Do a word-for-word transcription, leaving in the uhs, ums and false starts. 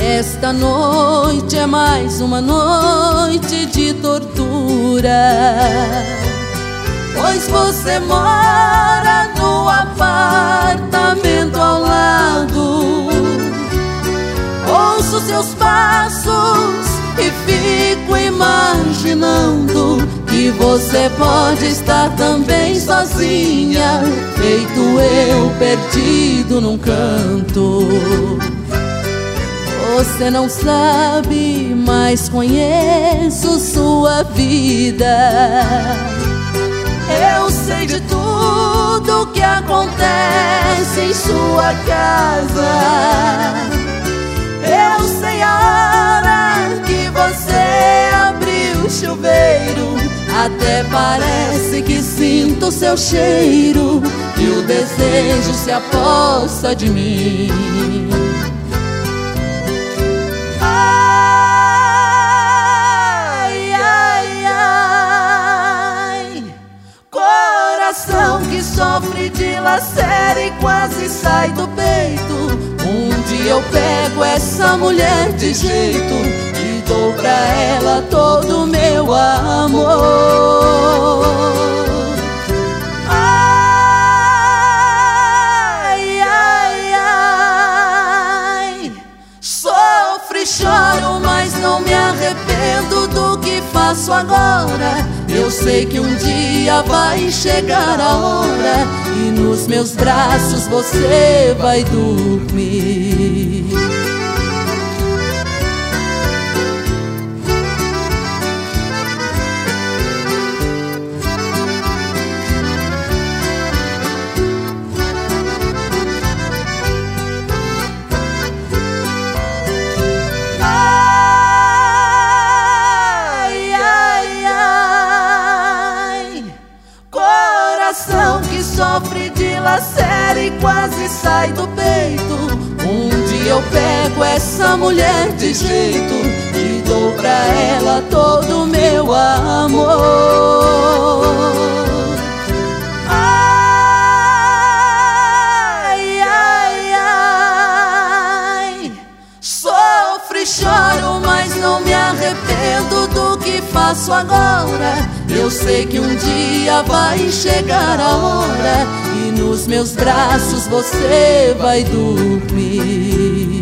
Esta noite é mais uma noite de tortura, pois você mora no apartamento ao lado. Ouço seus passos e fico imaginando que você pode estar também sozinha, feito eu perdido num canto. Você não sabe, mas conheço sua vida. Eu sei de tudo que acontece em sua casa. Eu sei a hora que você abriu o chuveiro. Até parece que sinto seu cheiro e o desejo se aposta de mim. Ai, ai, ai, coração que sofre, dilacera e quase sai do peito. Um dia eu pego essa mulher de jeito e dou pra ela todo o meu amor. Ai, ai, ai, sofro e choro, mas não me arrependo do que faço agora. Eu sei que um dia vai chegar a hora e nos meus braços você vai dormir. Que sofre, dilacera e quase sai do peito. Um dia eu pego essa mulher de jeito e dou pra ela todo o meu amor. Ai, ai, ai, sofro e choro, mas não me arrependo do que faço agora. Eu sei que um dia vai chegar a hora e nos meus braços você vai dormir.